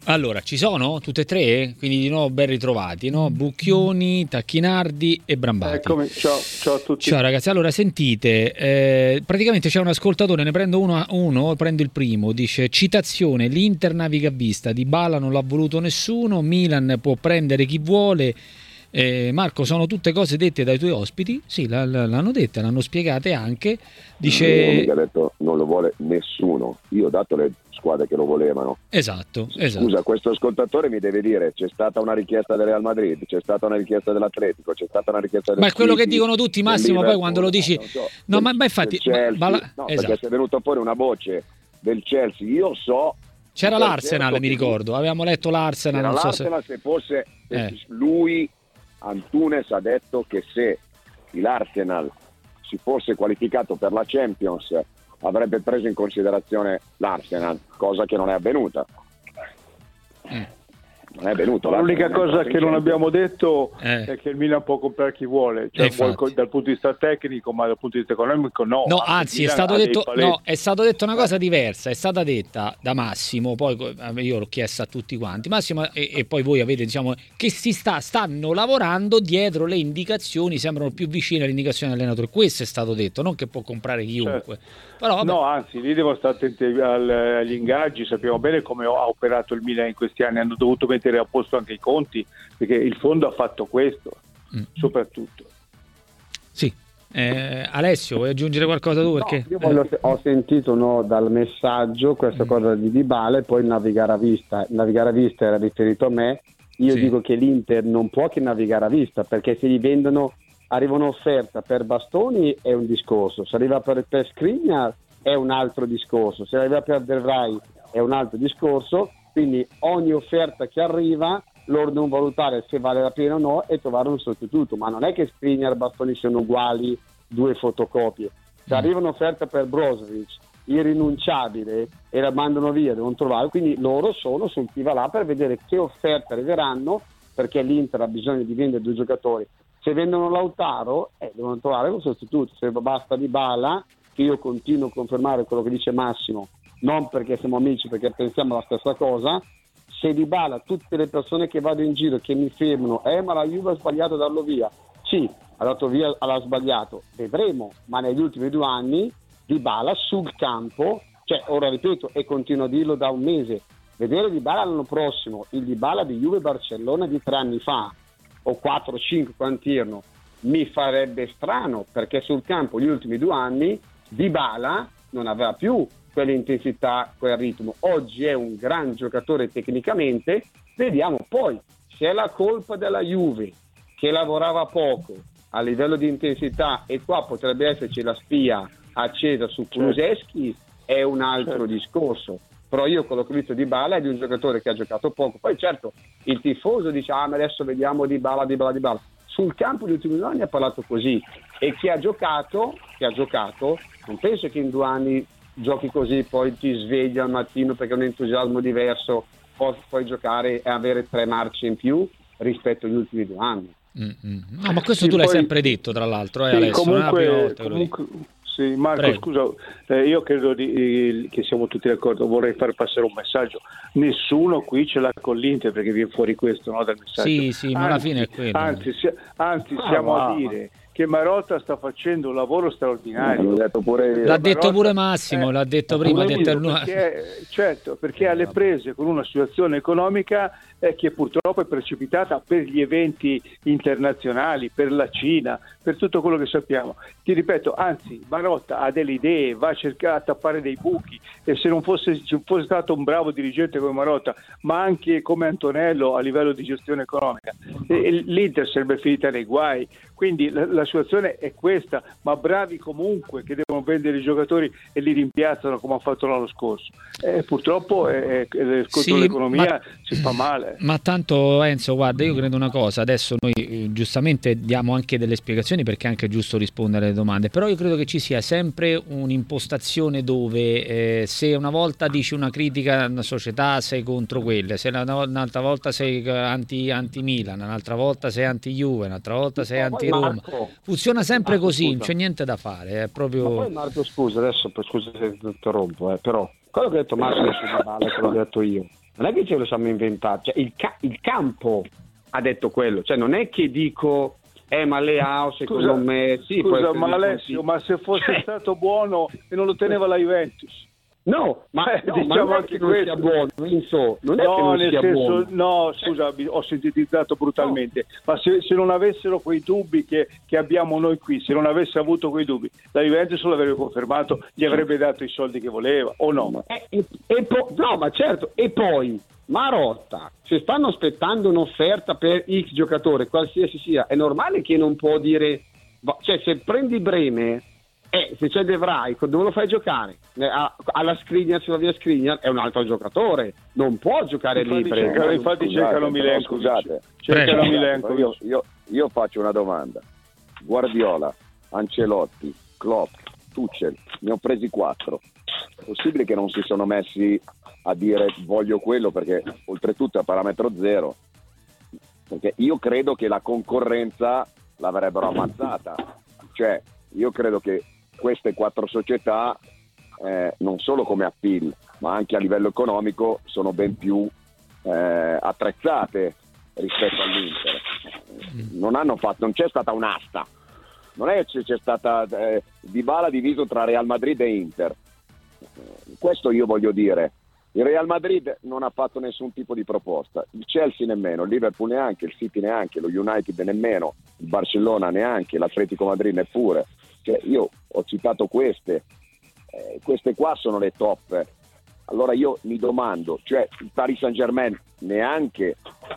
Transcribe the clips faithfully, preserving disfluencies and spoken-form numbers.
Allora, ci sono tutte e tre? Quindi di nuovo ben ritrovati, no? Bucchioni, Tacchinardi e Brambati. Eccomi, ciao, ciao a tutti. Ciao ragazzi, allora sentite, eh, praticamente c'è un ascoltatore, ne prendo uno, uno, prendo il primo, dice citazione, l'Inter naviga a vista, Dybala non l'ha voluto nessuno, Milan può prendere chi vuole. Eh, Marco, sono tutte cose dette dai tuoi ospiti? Sì, l- l- l'hanno dette, l'hanno spiegate anche. Dice... Io non mica detto non lo vuole nessuno, io ho dato le squadre che lo volevano. Esatto, esatto. Scusa, questo ascoltatore mi deve dire c'è stata una richiesta del Real Madrid, c'è stata una richiesta dell'Atletico, c'è stata una richiesta del Ma è quello City, che dicono tutti, Massimo, poi quando lo dici... no, so, no del, ma, ma infatti... Chelsea, ma, ma, no, esatto. perché si è venuto fuori una voce del Chelsea, io so... C'era l'Arsenal, certo mi ricordo, avevamo letto l'Arsenal, non so l'Arsenal se... se fosse... Se Eh. lui, Antunes, ha detto che se l'Arsenal si fosse qualificato per la Champions avrebbe preso in considerazione l'Arsenal, cosa che non è avvenuta. Mm. Non è avvenuto. L'unica cosa che non abbiamo detto Eh. è che il Milan può comprare chi vuole, cioè Eh, vuol- infatti. dal punto di vista tecnico, ma dal punto di vista economico no. No, Anche il anzi, è Milan stato ha dei detto, paletti. no, è stato detto una cosa diversa, è stata detta da Massimo, poi io l'ho chiesta a tutti quanti, Massimo e, e poi voi avete, diciamo, che si sta, stanno lavorando dietro le indicazioni, sembrano più vicine alle indicazioni dell'allenatore, questo è stato detto, non che può comprare chiunque. Certo. Però, vabbè. No, anzi, lì devono stare attenti al- agli ingaggi, sappiamo bene come ha operato il Milan in questi anni, hanno dovuto mettere a posto anche i conti, perché il fondo ha fatto questo, Mm. soprattutto. Sì. Eh, Alessio, vuoi aggiungere qualcosa tu? Perché... No, io voglio- ho sentito no, dal messaggio questa cosa di Dybala e poi navigare a vista. Navigare a vista era riferito a me. Io Sì. dico che l'Inter non può che navigare a vista, perché se gli vendono, arriva un'offerta per Bastoni è un discorso, se arriva per, per Skriniar è un altro discorso, se arriva per Del Vrij è un altro discorso, quindi ogni offerta che arriva loro devono valutare se vale la pena o no e trovare un sostituto, ma non è che Skriniar e Bastoni siano uguali, due fotocopie. Se Mm. arriva un'offerta per Brozovic irrinunciabile e la mandano via, devono trovare, quindi loro sono sul chi va là per vedere che offerte arriveranno, perché l'Inter ha bisogno di vendere due giocatori. Se vendono Lautaro eh, devono trovare un sostituto, se basta Dybala, che io continuo a confermare quello che dice Massimo, non perché siamo amici, perché pensiamo la stessa cosa. Se Dybala, tutte le persone che vado in giro che mi fermano, eh ma la Juve ha sbagliato a darlo via, sì, ha dato via, l'ha sbagliato, vedremo, ma negli ultimi due anni Dybala sul campo, cioè ora ripeto e continuo a dirlo da un mese, vedere Dybala l'anno prossimo, il Dybala di Juve Barcellona di tre anni fa o quattro cinque quanti erano, mi farebbe strano, perché sul campo gli ultimi due anni Dybala non aveva più quell'intensità, quel ritmo. Oggi è un gran giocatore tecnicamente, vediamo poi se è la colpa della Juve che lavorava poco a livello di intensità, e qua potrebbe esserci la spia accesa su Kulusevski, è un altro Certo. discorso. Però io quello che ho visto di Dybala è di un giocatore che ha giocato poco. Poi certo il tifoso dice ah ma adesso vediamo Dybala, Dybala, Dybala. Sul campo negli ultimi due anni ha parlato così, e chi ha giocato, chi ha giocato non penso che in due anni giochi così, poi ti svegli al mattino perché è un entusiasmo diverso, poi puoi giocare e avere tre marce in più rispetto agli ultimi due anni. Mm-hmm. No, ma questo Sì, tu l'hai poi- sempre detto, tra l'altro, eh, Sì, Alessio, non è la prima comunque, volta che lo dico. comunque sì, Marco, Prego. scusa, eh, io credo di- che siamo tutti d'accordo, vorrei far passare un messaggio. Nessuno qui ce l'ha con l'Inter, perché viene fuori questo, no, dal messaggio. Sì, sì, ma alla fine è quello. Anzi, si- anzi Ah, siamo a wow. dire che Marotta sta facendo un lavoro straordinario. L'ho detto pure io. L'ha detto Marotta- pure Massimo, eh, l'ha detto prima, ha pure detto io, il nu- perché, certo, perché alle prese con una situazione economica eh, che purtroppo è precipitata per gli eventi internazionali, per la Cina, per tutto quello che sappiamo. Ti ripeto, anzi, Marotta ha delle idee, va a cercare a tappare dei buchi, e se non fosse, ci fosse stato un bravo dirigente come Marotta, ma anche come Antonello a livello di gestione economica, e- e l'Inter sarebbe finita nei guai. Quindi la, la situazione è questa, ma bravi comunque che devono vendere i giocatori e li rimpiazzano come ha fatto l'anno scorso. Eh, purtroppo eh, eh, contro Sì, l'economia ma- si fa male. Ma tanto Enzo, guarda, io credo una cosa, adesso noi eh, giustamente diamo anche delle spiegazioni perché è anche giusto rispondere alle domande, però io credo che ci sia sempre un'impostazione dove eh, se una volta dici una critica a una società sei contro quelle, se una- un'altra volta sei anti, anti-Milan, un'altra volta sei anti-Juve, un'altra volta sei Ma poi, anti-Roma, Marco, funziona sempre Marco, così, non scusa. c'è niente da fare, è Ma proprio... poi Marco scusa adesso, per- scusa se ti interrompo, eh, però quello che ha detto Massimo su Dybala è quello che ho detto io. non è che ce lo siamo inventati, cioè, il, ca- il campo ha detto quello, cioè non è che dico eh ma Leao secondo scusa, me sì, scusa ma Alessio, sì. ma se fosse cioè, stato buono e non lo teneva la Juventus. No, ma, eh, no, diciamo ma non è anche che non questo. sia buono, Enzo, non è no, che non nel sia senso, buono. no, scusa, ho sintetizzato brutalmente, no. Ma se, se non avessero quei dubbi che, che abbiamo noi qui, se non avesse avuto quei dubbi, la Juventus l'avrebbe confermato, gli avrebbe dato i soldi che voleva, o no? E, e, e po- no, ma certo, e poi Marotta, se stanno aspettando un'offerta per X giocatore, qualsiasi sia, è normale che non può dire, cioè se prendi Breme, eh, se c'è De Vrij, dove lo fai giocare? Alla Skriniar, se va via Skriniar, è un altro giocatore, non può giocare infatti libero. Cercano, infatti scusate, cercano Milenkovic. Scusate, cercano Prego. Milenkovic. Io, io, io faccio una domanda. Guardiola, Ancelotti, Klopp, Tuchel, ne ho presi quattro. È possibile che non si sono messi a dire voglio quello, perché oltretutto è a parametro zero, perché io credo che la concorrenza l'avrebbero ammazzata, cioè io credo che queste quattro società eh, non solo come appeal ma anche a livello economico sono ben più eh, attrezzate rispetto all'Inter. Non hanno fatto, non c'è stata un'asta, non è che c'è stata eh, Dybala diviso tra Real Madrid e Inter, questo io voglio dire. Il Real Madrid non ha fatto nessun tipo di proposta, il Chelsea nemmeno, il Liverpool neanche, il City neanche, lo United nemmeno, il Barcellona neanche, l'Atletico Madrid neppure. Cioè, io ho citato queste, eh, queste qua sono le top. Allora io mi domando, cioè il Paris Saint-Germain neanche,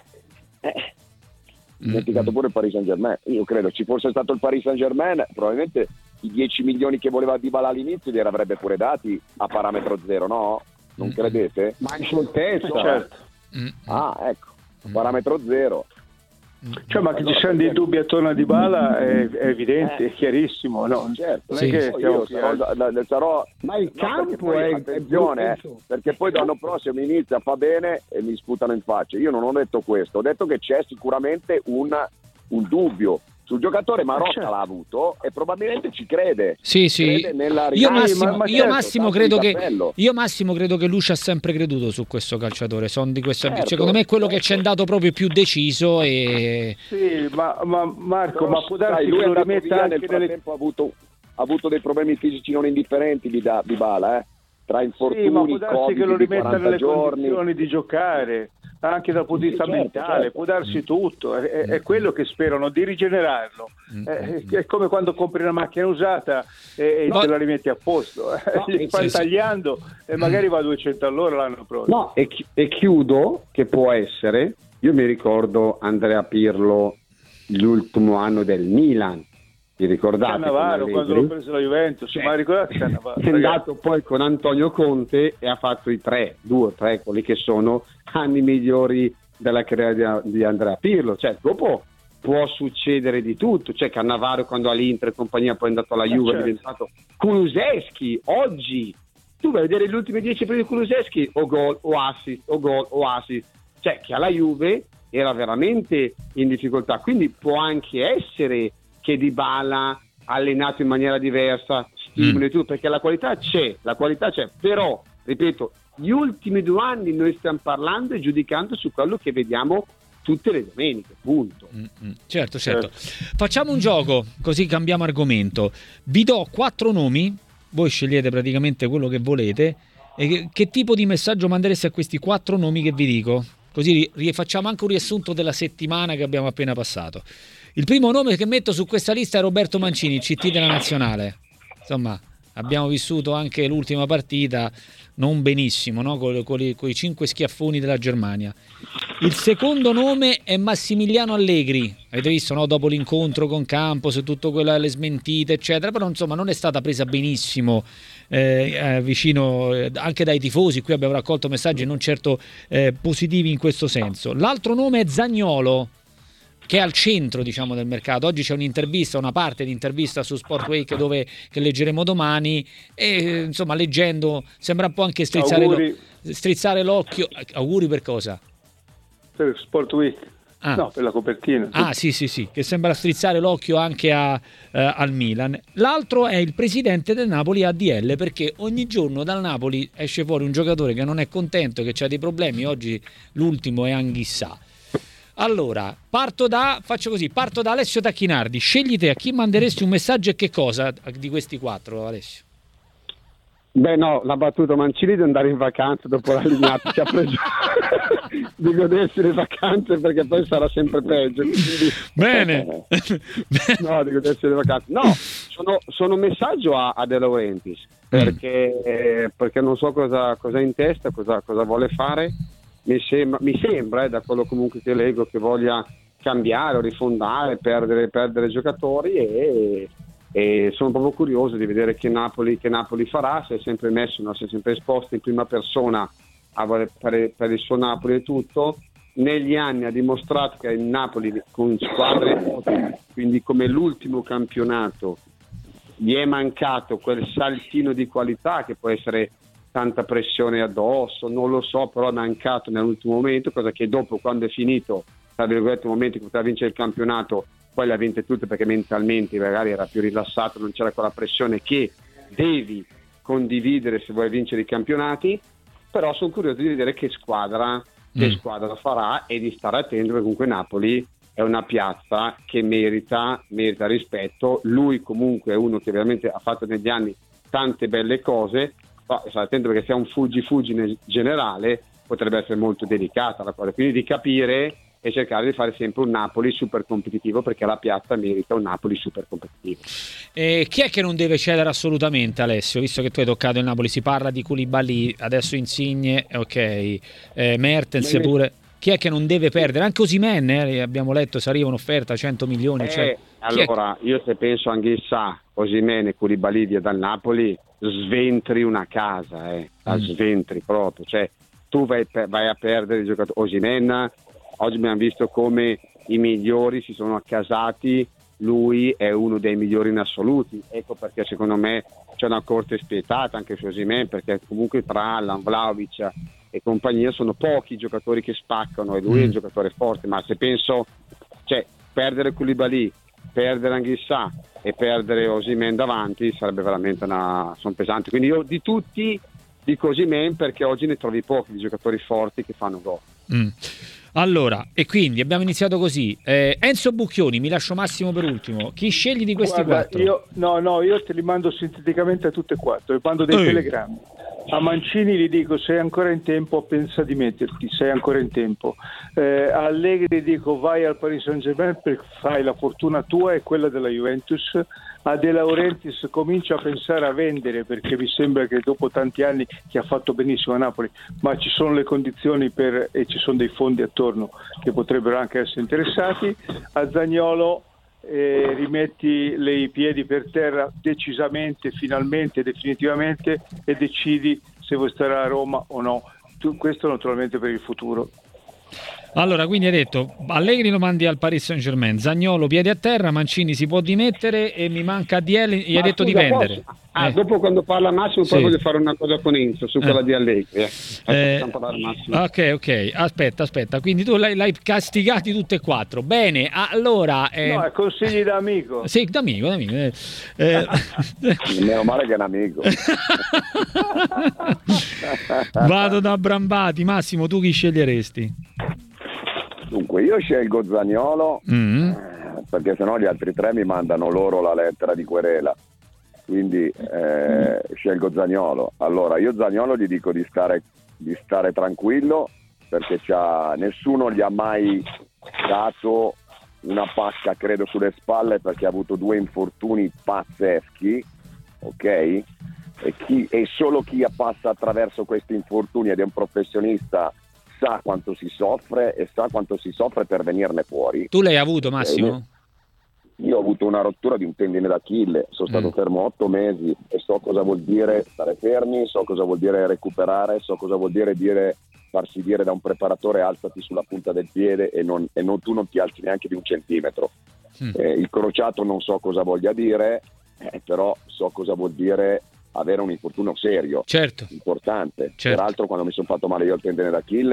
eh, dimenticato pure il Paris Saint-Germain. Io credo ci fosse stato il Paris Saint-Germain, probabilmente i dieci milioni che voleva Dybala all'inizio li avrebbe pure dati a parametro zero, no? Non credete? Ma in scioltezza, certo. Ah, ecco, a parametro zero. Cioè, ma che ci siano dei dubbi attorno a Dybala è, è evidente, Eh. è chiarissimo, no? Certo, Non Sì. è che stiamo io sarò, da- da- sarò ma il no, campo perché poi, è attenzione, è eh, perché poi l'anno prossimo inizia, fa bene e mi sputano in faccia. Io non ho detto questo, ho detto che c'è sicuramente un, un dubbio sul giocatore. Marotta certo. l'ha avuto e probabilmente ci crede. Sì, sì. Crede nella Io rinascita. Massimo, ma- ma io certo, Massimo tanto credo di che cappello. io Massimo credo che Lucia ha sempre creduto su questo calciatore. Sono di questo avviso. Certo, Secondo me è quello che certo. ci è andato proprio più deciso e Sì, ma, ma Marco, Però, ma può darsi sai, lui che è lo andato rimetta via, anche nel nelle... frattempo ha avuto, ha avuto dei problemi fisici non indifferenti di da- Dybala, eh? Tra infortuni, Sì, ma può darsi Covid che lo di rimetta quaranta nelle giorni. condizioni di giocare, anche dal punto di Sì, vista certo, mentale, certo. può darsi tutto, è, è- è quello che sperano, di rigenerarlo. È, è come quando compri una macchina usata e, e No. te la rimetti a posto, No, gli fai sì, sì. tagliando e magari va a duecento all'ora l'anno prossimo. No, e, chi- e chiudo che può essere, io mi ricordo Andrea Pirlo l'ultimo anno del Milan, vi ricordate? Cannavaro con quando Allegri? l'ho preso la Juventus, Sì. ma ricordate Cannavaro? È andato poi con Antonio Conte e ha fatto i tre, due o tre, quelli che sono anni migliori della carriera di, di Andrea Pirlo. Cioè, dopo può succedere di tutto. Cioè, Cannavaro quando all'Inter e compagnia, poi è andato alla Juve, certo. è diventato Kulusevski. Oggi tu vai a vedere gli ultimi dieci per di Kulusevski, o gol, o assist, o gol, o assist. Cioè, che alla Juve era veramente in difficoltà. Quindi può anche essere che Dybala allenato in maniera diversa stimoli Mm. tutto, perché la qualità c'è, la qualità c'è, però ripeto, gli ultimi due anni noi stiamo parlando e giudicando su quello che vediamo tutte le domeniche, punto. Mm-mm. Certo, certo. Facciamo un gioco, così cambiamo argomento. Vi do quattro nomi, voi scegliete praticamente quello che volete. E che, che tipo di messaggio mandereste a questi quattro nomi che vi dico? Così rifacciamo anche un riassunto della settimana che abbiamo appena passato. Il primo nome che metto su questa lista è Roberto Mancini, C T della Nazionale. Insomma, abbiamo vissuto anche l'ultima partita non benissimo, no? con, con, i, con i cinque schiaffoni della Germania. Il secondo nome è Massimiliano Allegri. Avete visto, no? Dopo l'incontro con Campos, tutto quello, le smentite, eccetera. Però insomma non è stata presa benissimo eh, eh, vicino eh, anche dai tifosi. Qui abbiamo raccolto messaggi non certo eh, positivi in questo senso. L'altro nome è Zaniolo, che è al centro, diciamo, del mercato. Oggi c'è un'intervista, una parte di intervista su Sport Week dove che leggeremo domani e insomma leggendo sembra un po' anche strizzare, lo, strizzare l'occhio. Auguri per cosa? Per Sport Week. Ah. No, per la copertina. Ah, sì, sì, sì, che sembra strizzare l'occhio anche a, eh, al Milan. L'altro è il presidente del Napoli A D L, perché ogni giorno dal Napoli esce fuori un giocatore che non è contento, che ha dei problemi. Oggi l'ultimo è Anghissà. Allora, parto da, faccio così, parto da Alessio Tacchinardi. Scegli te a chi manderesti un messaggio e che cosa di questi quattro, Alessio? Beh no, l'ha battuto Mancini di andare in vacanza dopo la lignata che ha preso di godersi le vacanze, perché poi sarà sempre peggio. Quindi... Bene. No, di godersi le vacanze. No, sono, sono un messaggio a, a De Laurentiis, perché, mm. eh, perché non so cosa, cosa ha in testa, cosa, cosa vuole fare. Mi sembra, mi sembra eh, da quello comunque che leggo, che voglia cambiare o rifondare, perdere, perdere giocatori e... e sono proprio curioso di vedere che Napoli, che Napoli farà. Si è sempre messo, no? Si è sempre esposto in prima persona a voler per, per il suo Napoli e tutto. Negli anni ha dimostrato che il Napoli con squadre, quindi come l'ultimo campionato, gli è mancato quel saltino di qualità, che può essere tanta pressione addosso, non lo so, però è mancato nell'ultimo momento, cosa che dopo, quando è finito, tra virgolette, il momento che poteva vincere il campionato, poi le ha vinte tutte, perché mentalmente magari era più rilassato, non c'era quella pressione che devi condividere se vuoi vincere i campionati. Però sono curioso di vedere che squadra, che mm. squadra farà, e di stare attento, perché comunque Napoli è una piazza che merita, merita rispetto. Lui comunque è uno che veramente ha fatto negli anni tante belle cose, però stare attento, perché se è un fuggi-fuggi nel generale potrebbe essere molto delicata la cosa, quindi di capire e cercare di fare sempre un Napoli super competitivo, perché la piazza merita un Napoli super competitivo. E chi è che non deve cedere assolutamente, Alessio, visto che tu hai toccato il Napoli? Si parla di Koulibaly, adesso Insigne, ok, eh, Mertens Bene. pure. Chi è che non deve perdere? Anche Osimhen, eh, abbiamo letto, se arriva un'offerta cento milioni. Eh, cioè, allora, io se penso a Anghissà, Osimhen e Koulibaly via dal Napoli, sventri una casa, eh, la mm. sventri proprio. Cioè, tu vai, vai a perdere il giocatore. Osimhen, oggi abbiamo visto come i migliori si sono accasati, lui è uno dei migliori in assoluti. Ecco perché secondo me c'è una corte spietata anche su Osimhen, perché comunque tra Allan, Vlahovic e compagnia sono pochi i giocatori che spaccano, e lui mm. è un giocatore forte. Ma se penso, cioè, perdere Koulibaly, perdere Anghissà e perdere Osimhen davanti sarebbe veramente una... sono pesanti. Quindi io di tutti dico Osimhen, perché oggi ne trovi pochi di giocatori forti che fanno gol. Mm. Allora, e quindi abbiamo iniziato così. eh, Enzo Bucchioni, mi lascio Massimo per ultimo. Chi scegli di questi Guarda, quattro? Io, no, no, io te li mando sinteticamente a tutte e quattro, li mando dei Ehi. telegrammi. A Mancini gli dico: sei ancora in tempo, pensa di metterti, sei ancora in tempo. Eh, a Allegri gli dico: vai al Paris Saint-Germain, perché fai la fortuna tua e quella della Juventus. A De Laurentiis comincia a pensare a vendere, perché mi sembra che dopo tanti anni, che ha fatto benissimo a Napoli, ma ci sono le condizioni per, e ci sono dei fondi attorno che potrebbero anche essere interessati. A Zaniolo eh, rimetti le, i piedi per terra decisamente, finalmente, definitivamente, e decidi se vuoi stare a Roma o no. Tu, questo naturalmente per il futuro. Allora, quindi hai detto Allegri lo mandi al Paris Saint-Germain, Zaniolo piedi a terra, Mancini si può dimettere e mi manca D L, gli hai detto scusa, di vendere. Posso? Ah, eh. dopo quando parla Massimo sì. poi voglio fare una cosa con Enzo su quella eh. di Allegri. Eh. Eh, Massimo. ok, ok, aspetta, aspetta, quindi tu l'hai, l'hai castigati tutte e quattro. Bene, allora... Eh... No, consigli da amico. Sì, da amico, da amico. Eh, eh... Meno male che è un amico. Vado da Brambati. Massimo, tu chi sceglieresti? Dunque, io scelgo Zaniolo, mm. eh, perché sennò gli altri tre mi mandano loro la lettera di querela. Quindi eh, scelgo Zaniolo. Allora, io Zaniolo gli dico di stare, di stare tranquillo, perché c'ha, nessuno gli ha mai dato una pacca, credo, sulle spalle, perché ha avuto due infortuni pazzeschi, ok? E, chi, e solo chi passa attraverso questi infortuni ed è un professionista sa quanto si soffre e sa quanto si soffre per venirne fuori. Tu l'hai avuto, Massimo? Io ho avuto una rottura di un tendine d'Achille, sono stato mm. fermo otto mesi e so cosa vuol dire stare fermi, so cosa vuol dire recuperare, so cosa vuol dire dire farsi dire da un preparatore alzati sulla punta del piede e, non, e non, tu non ti alzi neanche di un centimetro. Mm. Eh, il crociato non so cosa voglia dire, eh, però so cosa vuol dire avere un infortunio serio, certo. importante. Certo. Peraltro quando mi sono fatto male io al tendine d'Achille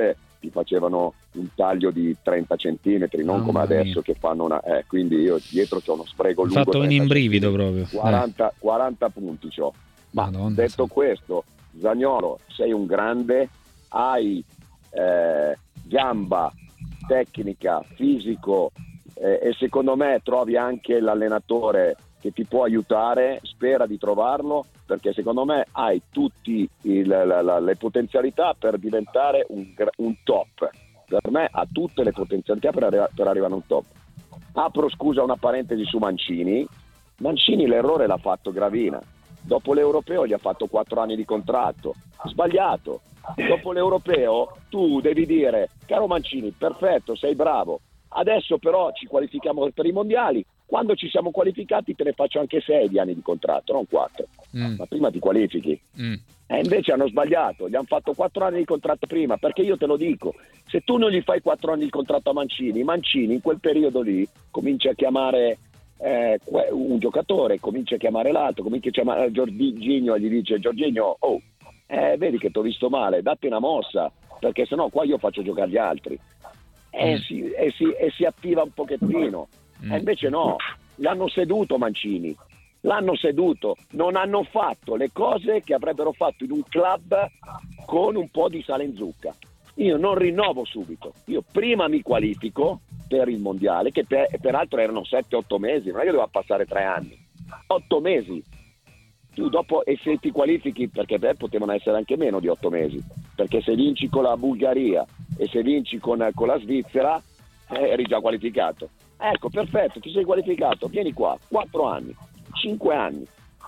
ti facevano un taglio di trenta centimetri, non Mamma come adesso mia. che fanno una... Eh, quindi io dietro c'ho uno sbrego lungo. Ho fatto un trenta imbrivido centimetri. proprio. quaranta, eh. quaranta punti c'ho. Ma Madonna, detto sì. questo, Zaniolo, sei un grande, hai eh, gamba, tecnica, fisico eh, e secondo me trovi anche l'allenatore che ti può aiutare, spera di trovarlo, perché secondo me hai tutte le potenzialità per diventare un, un top. Per me ha tutte le potenzialità per, arri- per arrivare a un top. Apro scusa una parentesi su Mancini. Mancini l'errore l'ha fatto Gravina. Dopo l'Europeo gli ha fatto quattro anni di contratto. Sbagliato. Dopo l'Europeo tu devi dire, caro Mancini, perfetto, sei bravo. Adesso però ci qualifichiamo per i mondiali. Quando ci siamo qualificati te ne faccio anche sei di anni di contratto, non quattro. Mm. Ma prima ti qualifichi. Mm. E invece hanno sbagliato, gli hanno fatto quattro anni di contratto prima, perché io te lo dico, se tu non gli fai quattro anni di contratto a Mancini, Mancini in quel periodo lì comincia a chiamare eh, un giocatore, comincia a chiamare l'altro, comincia a chiamare Giorginio e gli dice Giorginio, oh, eh, vedi che ti ho visto male, datti una mossa, perché sennò qua io faccio giocare gli altri. E, mm. si, e, si, e si attiva un pochettino. Mm. E invece no, l'hanno seduto Mancini. L'hanno seduto, non hanno fatto le cose che avrebbero fatto in un club con un po' di sale in zucca. Io non rinnovo subito, io prima mi qualifico per il mondiale, che per, peraltro erano sette otto mesi, non è che doveva passare tre anni, otto mesi. Tu dopo, e se ti qualifichi, perché beh, potevano essere anche meno di otto mesi, perché se vinci con la Bulgaria e se vinci con, con la Svizzera, eh, eri già qualificato. Ecco, perfetto, ti sei qualificato, vieni qua, quattro anni. Cinque anni.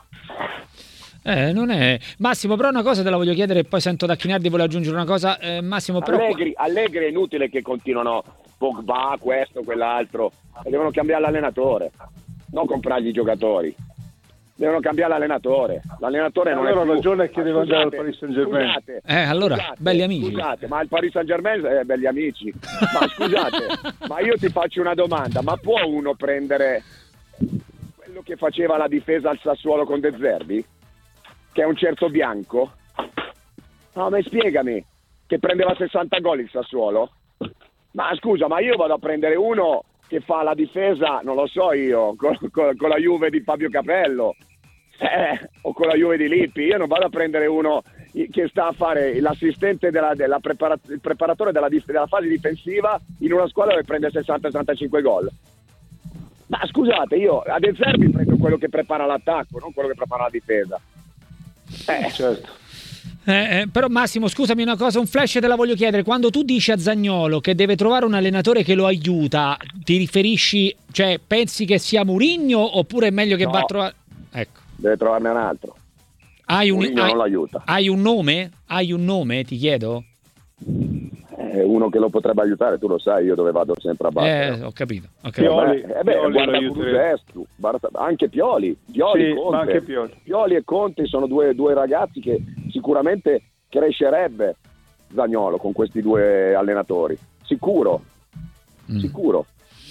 Eh, non è Massimo, però una cosa te la voglio chiedere e poi sento da Chinardi vuole aggiungere una cosa. Eh, Massimo, però Allegri, Allegri è inutile che continuano Pogba, questo, quell'altro, devono cambiare l'allenatore, non comprargli i giocatori. Devono cambiare l'allenatore. L'allenatore non allora è più... ragione che deve andare al Scusate, Paris Saint-Germain. Scusate, Eh, allora, scusate, belli amici. Scusate, ma il Paris Saint-Germain è belli amici. Ma scusate, ma io ti faccio una domanda, ma può uno prendere quello che faceva la difesa al Sassuolo con De Zerbi, che è un certo Bianco? No, ma spiegami, che prendeva sessanta gol il Sassuolo? Ma scusa, ma io vado a prendere uno che fa la difesa, non lo so io, con, con, con la Juve di Fabio Capello, eh, o con la Juve di Lippi. Io non vado a prendere uno che sta a fare l'assistente della, della prepara, il preparatore della, della fase difensiva in una squadra che prende sessanta sessantacinque gol. Ma scusate, io a De Zerbi prendo quello che prepara l'attacco, non quello che prepara la difesa. Eh, certo. Eh, eh, però Massimo, scusami una cosa, un flash te la voglio chiedere. Quando tu dici a Zaniolo che deve trovare un allenatore che lo aiuta, ti riferisci, cioè pensi che sia Mourinho oppure è meglio che no, va a trovare... Ecco. Deve trovarne un altro. Hai un, Mourinho hai, non l'aiuta. Hai un nome? Hai un nome, ti chiedo? Eh, uno che lo potrebbe aiutare, tu lo sai, io dove vado sempre a battere. Eh, ho capito. Ho capito. Pioli, eh beh, Pioli guarda lo Kulusescu, anche Pioli, Pioli, sì, Conte. ma anche Pioli. Pioli e Conte sono due, due ragazzi che sicuramente crescerebbe Zaniolo con questi due allenatori, sicuro, mm. sicuro.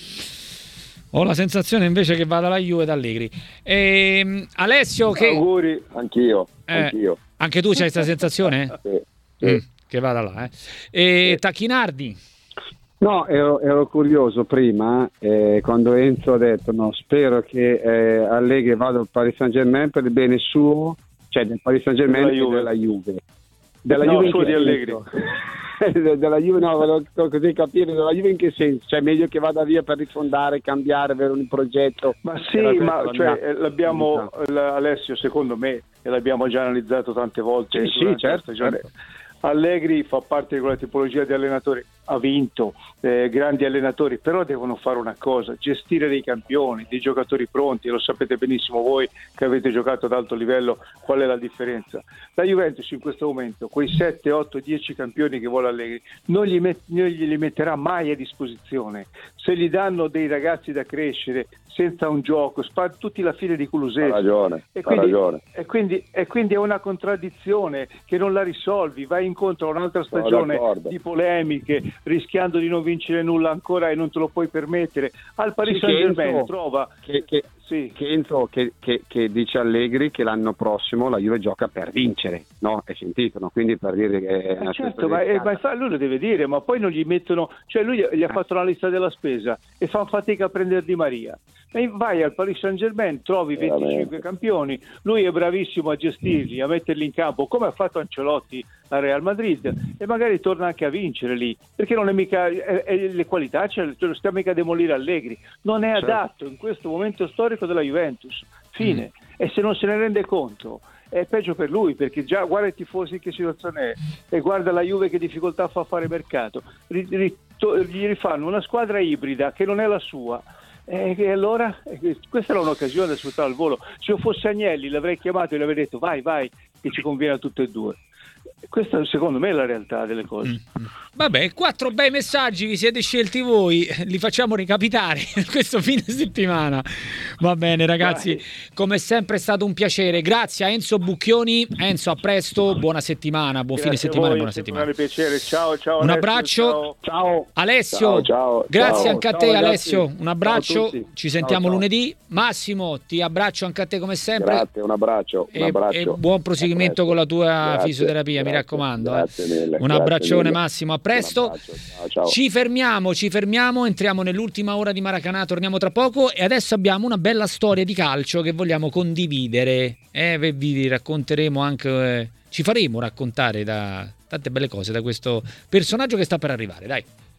Ho la sensazione invece che vada la Juve da Allegri. E, Alessio, che... auguri. Anch'io, eh, anch'io. Anche tu c'hai questa sensazione? Sì, sì. Mm, che vada là, eh. E sì. Tacchinardi? No, ero, ero curioso prima, eh, quando Enzo ha detto no, spero che eh, Allegri vada al Paris Saint-Germain per il bene suo, cioè del Paris Saint-Germain e della Juve. Della no, Juve suo di Allegri. della Juve no, volevo così capire, della Juve in che senso? Cioè meglio che vada via per rifondare, cambiare, avere un progetto? Ma sì, ma cioè, mia... l'abbiamo, Alessio, secondo me, e l'abbiamo già analizzato tante volte. Sì, sì, certo, certo. Allegri fa parte di quella tipologia di allenatori, ha vinto, eh, grandi allenatori, però devono fare una cosa, gestire dei campioni, dei giocatori pronti, lo sapete benissimo voi che avete giocato ad alto livello qual è la differenza. La Juventus in questo momento, quei sette, otto, dieci campioni che vuole Allegri, non, gli met- non glieli metterà mai a disposizione. Se gli danno dei ragazzi da crescere senza un gioco, spara tutti la fine di Kulusevski. Ha ragione, e quindi, ha ragione. E quindi, e quindi è una contraddizione che non la risolvi, vai incontro a un'altra stagione di polemiche, rischiando di non vincere nulla ancora e non te lo puoi permettere. Al Paris sì, Saint-Germain trova che, che Sì. Che, Enzo, che, che, che dice Allegri che l'anno prossimo la Juve gioca per vincere, no? È sentito, no? Quindi per dire che è una eh certo, ma, eh, ma lui lo deve dire, ma poi non gli mettono, cioè lui gli ha fatto la lista della spesa e fa fatica a prendere Di Maria. E vai al Paris Saint-Germain, trovi venticinque campioni, lui è bravissimo a gestirli, a metterli in campo, come ha fatto Ancelotti al Real Madrid, e magari torna anche a vincere lì, perché non è mica è, è, le qualità, cioè, ce lo stiamo mica a demolire Allegri, non è adatto in questo momento storico della Juventus, fine. Mm. E se non se ne rende conto è peggio per lui, perché già guarda i tifosi che situazione è e guarda la Juve che difficoltà fa a fare mercato, gli rifanno una squadra ibrida che non è la sua. E allora questa era un'occasione da sfruttare al volo. Se io fossi Agnelli l'avrei chiamato e gli avrei detto vai vai che ci conviene a tutte e due. Questa secondo me è la realtà delle cose. Mm. Vabbè, quattro bei messaggi vi siete scelti voi, li facciamo recapitare questo fine settimana. Va bene ragazzi, vai. Come sempre è stato un piacere. Grazie a Enzo Bucchioni. Enzo, a presto, buona settimana, buon grazie fine settimana, voi, buona settimana. Un piacere. Ciao, ciao. Un Alessio, abbraccio. Ciao. Ciao. Alessio. Ciao, ciao, grazie ciao. anche a Ciao, te ragazzi. Alessio. Un abbraccio. Ci sentiamo ciao, ciao. lunedì. Massimo, ti abbraccio anche a te come sempre. Grazie, un abbraccio. Un e, abbraccio. e buon proseguimento con la tua grazie, fisioterapia, grazie, mi raccomando. Grazie eh. mille. Un grazie abbraccione mille. Massimo, a presto. Ciao, ciao. Ci fermiamo, ci fermiamo, entriamo nell'ultima ora di Maracanã, torniamo tra poco e adesso abbiamo una bella storia di calcio che vogliamo condividere. Eh, vi racconteremo anche, eh, ci faremo raccontare da tante belle cose da questo personaggio che sta per arrivare, dai.